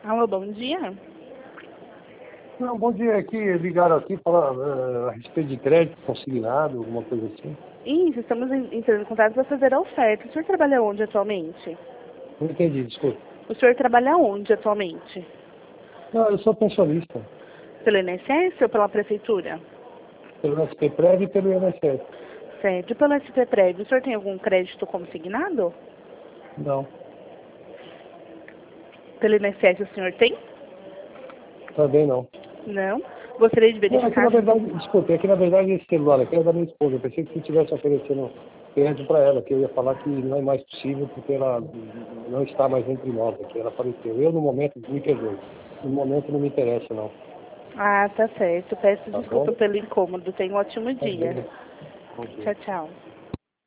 Alô, bom dia. Não, bom dia. Aqui ligaram aqui para a respeito de crédito consignado, alguma coisa assim. Isso, estamos entrando em contato para fazer a oferta. O senhor trabalha onde atualmente? Não entendi, desculpa. O senhor trabalha onde atualmente? Não, eu sou pensionista, Pelo INSS ou pela prefeitura? pelo SPPrev e pelo INSS. Certo. Pelo SPPrev, o senhor tem algum crédito consignado? Não, Pelo INSS o senhor tem? também não. Não. Gostaria de Não, é que na verificar. verdade, desculpa, é que na verdade esse celular aqui é da minha esposa. Eu pensei que você estivesse oferecendo crédito para ela, que eu ia falar que não é mais possível porque ela não está mais entre nós aqui, ela faleceu. Eu, no momento, me perdoe. No momento não me interessa, não. Ah, tá certo. Peço Tá desculpa bom? pelo incômodo. Tenha um ótimo Tá dia. bem. Bom dia. Tchau, tchau.